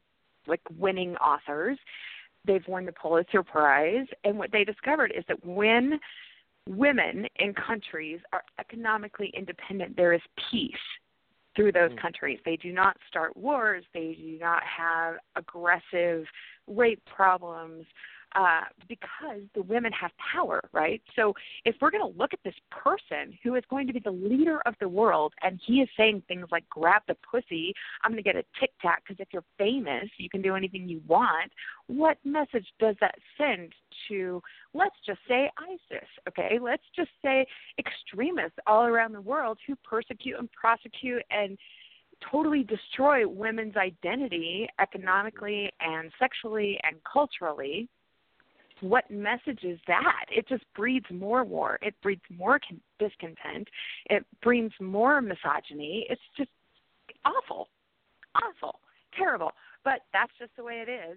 like winning authors. They've won the Pulitzer Prize. And what they discovered is that when women in countries are economically independent, there is peace through those mm. countries. They do not start wars. They do not have aggressive rape problems uh, because the women have power, right? So if we're going to look at this person who is going to be the leader of the world and he is saying things like, grab the pussy, I'm going to get a Tic Tac because if you're famous, you can do anything you want, what message does that send to, let's just say ISIS, okay? Let's just say extremists all around the world who persecute and prosecute and totally destroy women's identity economically and sexually and culturally. What message is that? It just breeds more war. It breeds more con- discontent. It breeds more misogyny. It's just awful, awful, terrible. But that's just the way it is.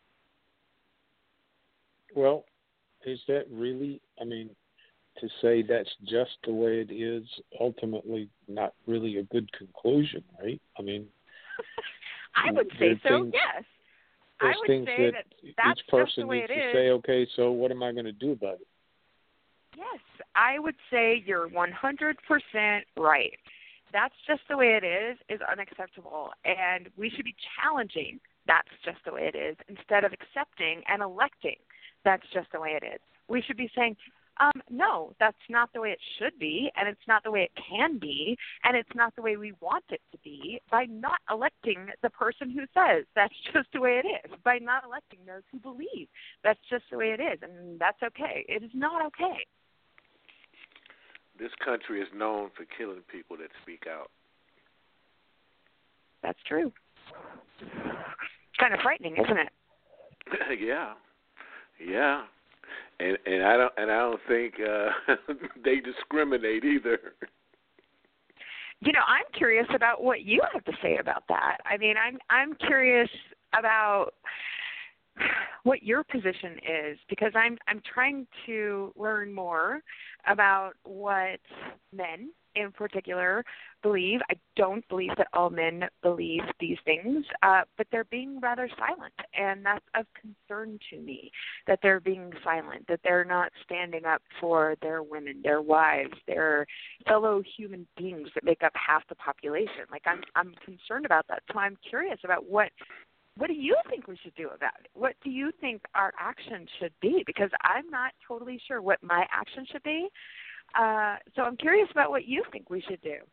Well, is that really, I mean, to say that's just the way it is, ultimately not really a good conclusion, right? I mean, I would say so, things, yes. There's I would things say that, that that's each person just the way needs it to is. say, okay, so what am I going to do about it? Yes, I would say you're one hundred percent right. That's just the way it is, is unacceptable. And we should be challenging that's just the way it is instead of accepting and electing that's just the way it is. We should be saying, Um, no, that's not the way it should be, and it's not the way it can be, and it's not the way we want it to be by not electing the person who says that's just the way it is, by not electing those who believe that's just the way it is, and that's okay. It is not okay. This country is known for killing people that speak out. That's true. It's kind of frightening, isn't it? yeah, yeah. And and I don't and I don't think uh, they discriminate either. You know, I'm curious about what you have to say about that. I mean, I'm I'm curious about what your position is because I'm I'm trying to learn more about what men in particular believe. I don't believe that all men believe these things, uh, but they're being rather silent, and that's of concern to me, that they're being silent, that they're not standing up for their women, their wives, their fellow human beings that make up half the population. Like, I'm I'm concerned about that, so I'm curious about what what do you think we should do about it? What do you think our action should be? Because I'm not totally sure what my action should be. Uh, so I'm curious about what you think we should do.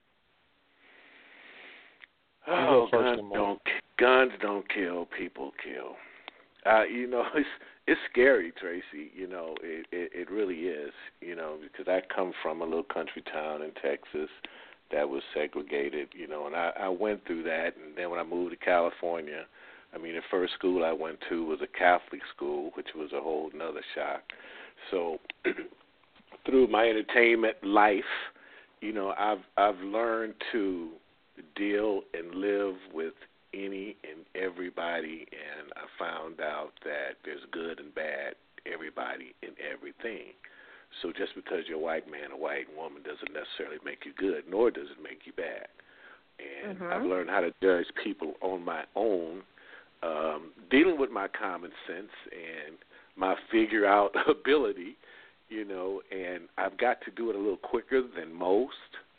Oh, guns don't, guns don't kill, people kill. Uh, you know, it's it's scary, Tracy. You know, it, it, it really is, you know, because I come from a little country town in Texas that was segregated, you know, and I, I went through that. And then when I moved to California, I mean, the first school I went to was a Catholic school, which was a whole nother shock. So through my entertainment life, you know, I've I've learned to deal and live with any and everybody, and I found out that there's good and bad, everybody and everything. So just because you're a white man or white woman doesn't necessarily make you good, nor does it make you bad. And mm-hmm. I've learned how to judge people on my own, um, dealing with my common sense and my figure-out ability, you know, and I've got to do it a little quicker than most.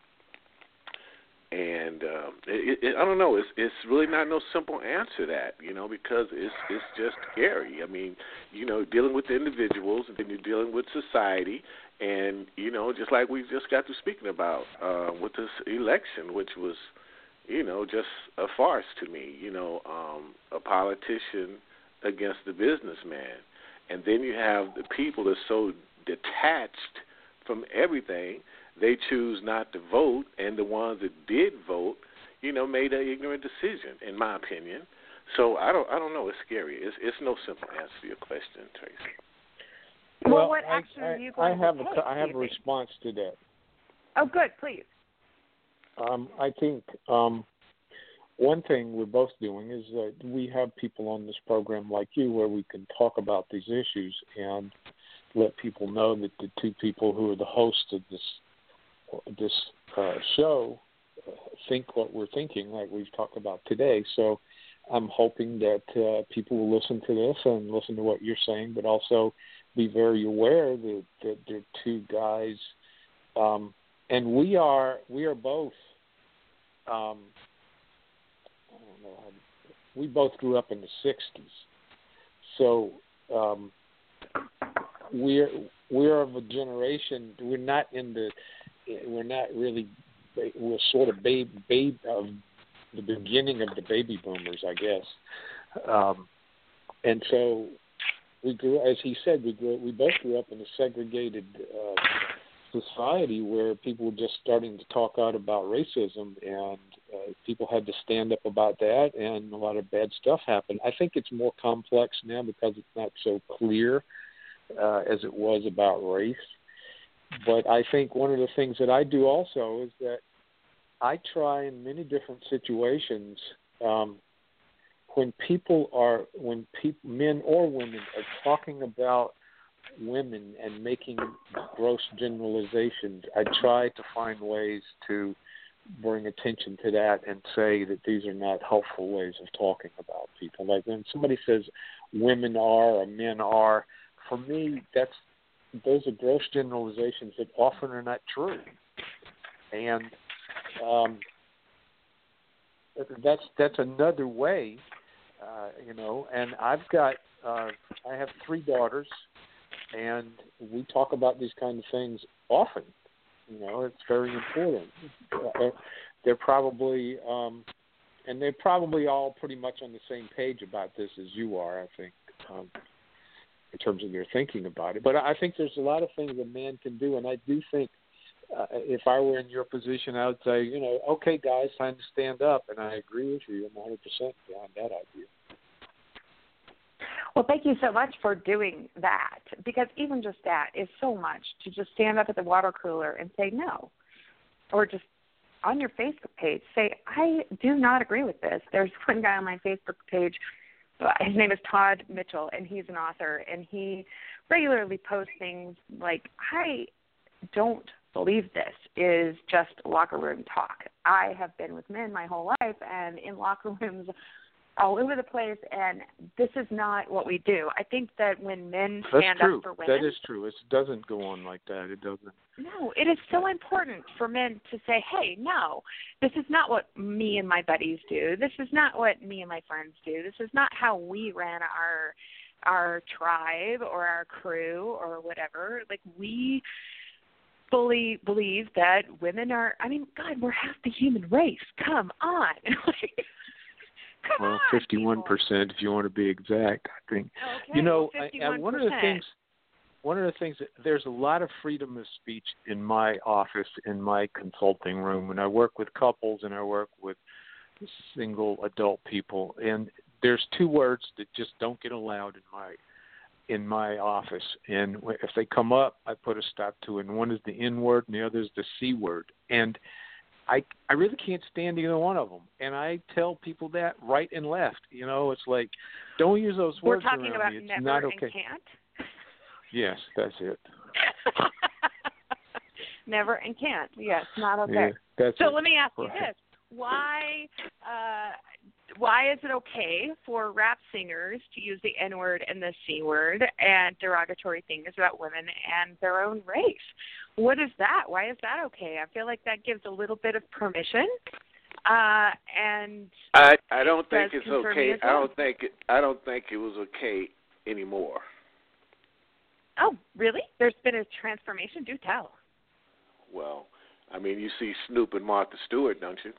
And um, it, it, I don't know. It's it's really not no simple answer to that, you know, because it's it's just scary. I mean, you know, dealing with individuals, and then you're dealing with society, and you know, just like we just got to speaking about uh, with this election, which was, you know, just a farce to me. You know, um, a politician against the businessman, and then you have the people that are so detached from everything. They choose not to vote, and the ones that did vote, you know, made an ignorant decision, in my opinion. So I don't, I don't know. It's scary. It's, it's no simple answer to your question, Tracy. Well, well what I, action I, are you going I have to a, take? I have a response to that. Oh, good. Please. Um, I think um, one thing we're both doing is that we have people on this program like you, where we can talk about these issues and let people know that the two people who are the hosts of this. this uh, show uh, think what we're thinking, like we've talked about today. So I'm hoping that uh, people will listen to this and listen to what you're saying, but also be very aware that, that they're two guys, um, and we are we are both. Um, I don't know how. We both grew up in the sixties, so um, we're we're of a generation. We're not in the. We're not really. We're sort of babe babe of the beginning of the baby boomers, I guess. Um, and so we grew, as he said, we grew. We both grew up in a segregated uh, society where people were just starting to talk out about racism, and uh, people had to stand up about that, and a lot of bad stuff happened. I think it's more complex now because it's not so clear uh, as it was about race. But I think one of the things that I do also is that I try in many different situations um, when people are, when people, men or women are talking about women and making gross generalizations, I try to find ways to bring attention to that and say that these are not helpful ways of talking about people. Like when somebody says women are or men are, for me, that's those are gross generalizations that often are not true. And um, that's that's another way, uh, you know. And I've got uh, I have three daughters, and we talk about these kind of things often. You know, it's very important. Uh, they're probably um, and they're probably all pretty much on the same page about this as you are, I think. Um, in terms of their thinking about it. But I think there's a lot of things a man can do, and I do think uh, if I were in your position, I would say, you know, okay, guys, time to stand up, and I agree with you. I'm one hundred percent behind that idea. Well, thank you so much for doing that, because even just that is so much, to just stand up at the water cooler and say no, or just on your Facebook page say, I do not agree with this. There's one guy on my Facebook page, his name is Todd Mitchell, and he's an author, and he regularly posts things like, I don't believe this is just locker room talk. I have been with men my whole life and in locker rooms all over the place, and this is not what we do. I think that when men stand That's true. up for women... That is true. It doesn't go on like that. It doesn't. No, it is so important for men to say, hey, no, this is not what me and my buddies do. This is not what me and my friends do. This is not how we ran our our tribe or our crew or whatever. Like, we fully believe that women are, I mean, God, we're half the human race. Come on. like, come well, on, fifty-one percent if you want to be exact, I think. Okay, You know, well, I, I, one of the things... One of the things, there's a lot of freedom of speech in my office, in my consulting room, and I work with couples and I work with single adult people, and there's two words that just don't get allowed in my in my office, and if they come up, I put a stop to it, and one is the N word and the other is the C word, and I I really can't stand either one of them, and I tell people that right and left. You know, it's like, don't use those We're words talking around about me. It's never not okay. and can't. Yes, that's it. Never and can't. Yes, not okay. Yeah, that's so it. let me ask you Right. this: Why, uh, why is it okay for rap singers to use the N word and the C word and derogatory things about women and their own race? What is that? Why is that okay? I feel like that gives a little bit of permission. Uh, and I I don't think it's concern okay. me as well. I don't think it, I don't think it was okay anymore. Oh, really? There's been a transformation? Do tell. Well, I mean, you see Snoop and Martha Stewart, don't you?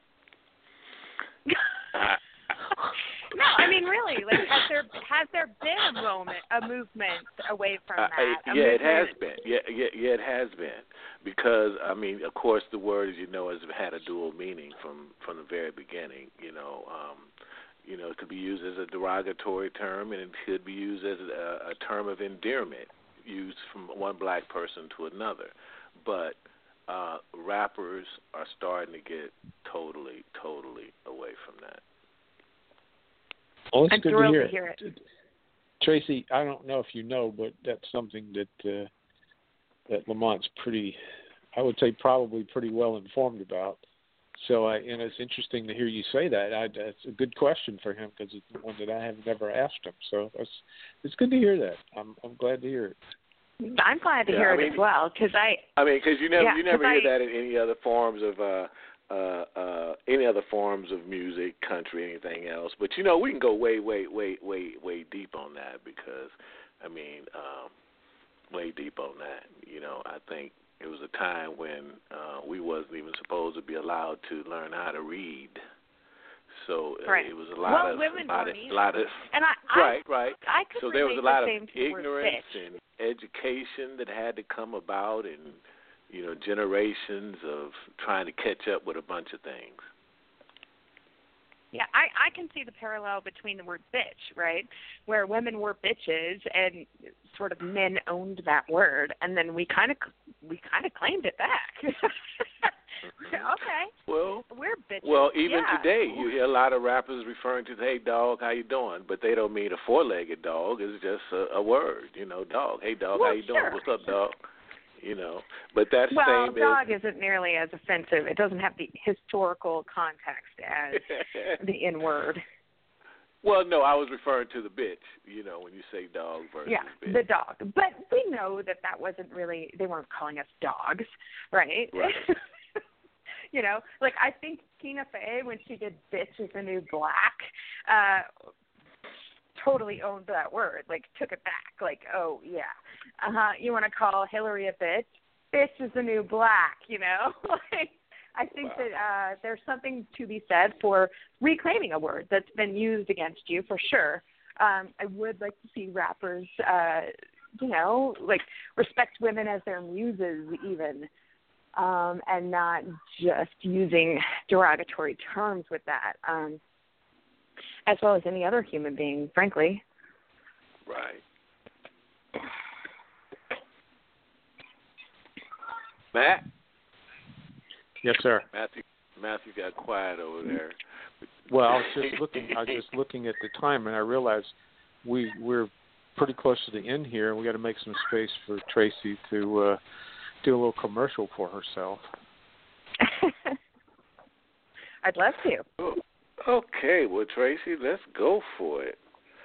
No, I mean, really. Like, has there has there been a moment, a movement away from Uh, that? A yeah, movement? it has been. Yeah, yeah, yeah, it has been. Because I mean, of course, the word, as you know, has had a dual meaning from from the very beginning. You know, um, you know, it could be used as a derogatory term, and it could be used as a, a term of endearment, used from one black person to another. But uh, rappers are starting to get totally, totally away from that. Well, it's I'm good thrilled to hear, to hear it. Tracy, I don't know if you know, but that's something that uh, that Lamont's pretty, I would say probably pretty well informed about. So, I, and it's interesting to hear you say that. I, that's a good question for him because it's one that I have never asked him. So it's it's good to hear that. I'm I'm glad to hear it. I'm glad to yeah, hear I it mean, as well because I. I mean, because you never yeah, you never hear I, that in any other forms of uh, uh, uh, any other forms of music, country, anything else. But you know, we can go way, way, way, way, way deep on that because, I mean, um, way deep on that. You know, I think. It was a time when uh, we wasn't even supposed to be allowed to learn how to read. So uh, right. it was a lot well, of women a lot of, weren't a lot of and I, right, I, right. I could so there was a relate lot the of same to the word ignorance bitch. and education that had to come about, and you know, generations of trying to catch up with a bunch of things. Yeah, I, I can see the parallel between the word bitch, right, where women were bitches and sort of men owned that word, and then we kind of we kind of claimed it back. Okay. Well, we're bitches. Well, even yeah. today, you hear a lot of rappers referring to, "Hey, dog, how you doing?" But they don't mean a four-legged dog. It's just a, a word, you know, dog. Hey, dog, well, how you sure. doing? What's up, dog? You know, but that's well, same dog as, isn't nearly as offensive. It doesn't have the historical context as the N word. Well, no, I was referring to the bitch. You know, when you say dog versus yeah, bitch. the dog. But we know that that wasn't really. They weren't calling us dogs, right? Right. You know, like I think Tina Fey when she did "Bitch is the New Black," uh, totally owned that word. Like took it back. Like, oh yeah, uh huh. You want to call Hillary a bitch? Bitch is the new black. You know, like. I think wow. that uh, there's something to be said for reclaiming a word that's been used against you, for sure. Um, I would like to see rappers, uh, you know, like respect women as their muses even, um, and not just using derogatory terms with that, um, as well as any other human being, frankly. Right. Matt? Yes, sir. Matthew, Matthew got quiet over there. Well, I was just looking. I was just looking at the time, and I realized we we're pretty close to the end here, and we got to make some space for Tracy to uh, do a little commercial for herself. I'd love to. Okay, well, Tracy, let's go for it.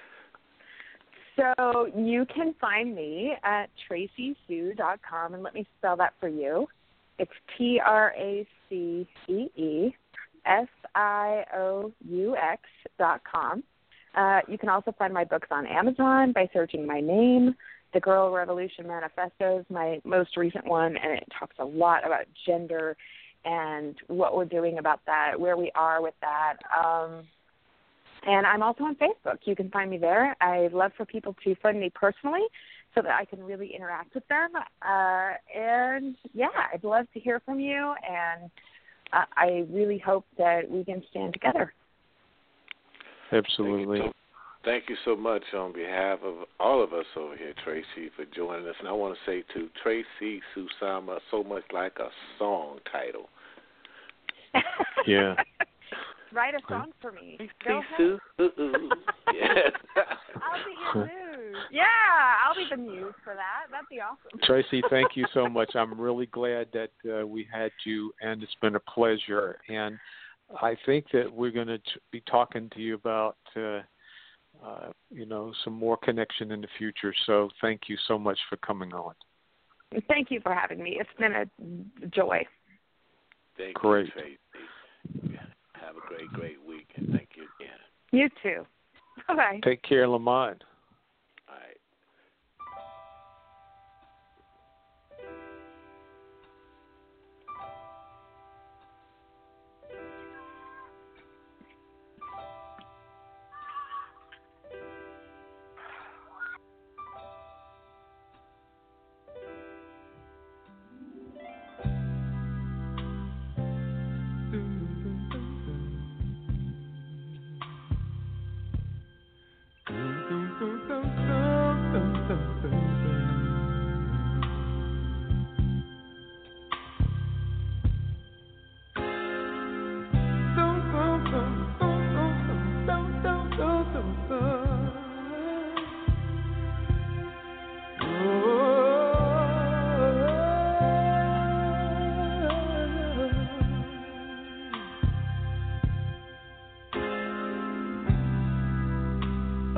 So you can find me at tracy sue dot com, and let me spell that for you. It's T R A C E E S I O U X dot com. Uh, you can also find my books on Amazon by searching my name. The Girl Revolution Manifesto is my most recent one, and it talks a lot about gender and what we're doing about that, where we are with that. Um, and I'm also on Facebook. You can find me there. I'd love for people to friend me personally so that I can really interact with them. Uh, and, yeah, I'd love to hear from you, and uh, I really hope that we can stand together. Absolutely. Thank you, so, thank you so much on behalf of all of us over here, Tracy, for joining us. And I want to say to Tracy Susama, so much like a song title. Yeah. Write a song for me. Go ahead. Sue. Yes. I'll be your muse. Yeah, I'll be the muse for that. That'd be awesome. Tracy, thank you so much. I'm really glad that uh, we had you, and it's been a pleasure. And I think that we're going to t- be talking to you about, uh, uh, you know, some more connection in the future. So thank you so much for coming on. Thank you for having me. It's been a joy. Thank Great. you, Tracy. Have a great, great week, and thank you again. You too. Bye-bye. Take care, Lamont. All right. Dum, dum, dum.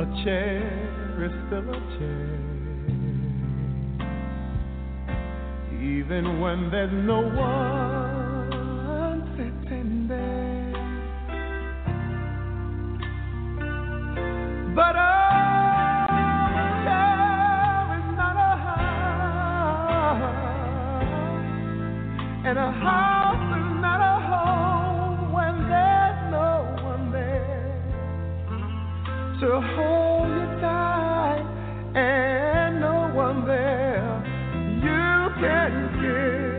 A chair is still a chair, even when there's no one sitting there. But a chair is not a house, and a house is not a home when there's no one there to hold you tight, and no one there you can kiss.